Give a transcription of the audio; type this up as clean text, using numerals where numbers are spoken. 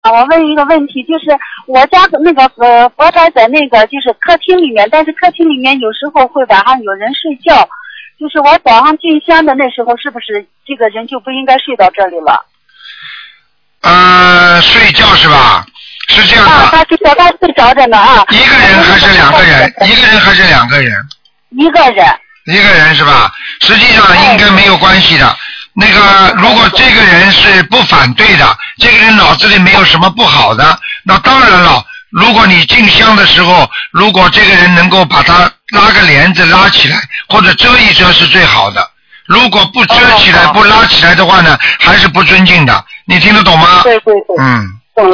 我问一个问题，就是我家的那个佛台在那个就是客厅里面，但是客厅里面有时候会晚上有人睡觉，就是我早上进香的那时候，是不是这个人就不应该睡到这里了？ 睡觉是吧？是这样的。 他睡着着呢啊。 一个人还是两个人？一个人还是两个人？ 一个人。 一个人是吧？实际上应该没有关系的。那个，如果这个人是不反对的，这个人脑子里没有什么不好的，那当然了。如果你进香的时候，如果这个人能够把他拉个帘子拉起来，或者遮一遮是最好的。如果不遮起来、不拉起来的话呢，还是不尊敬的。你听得懂吗？ 对对对。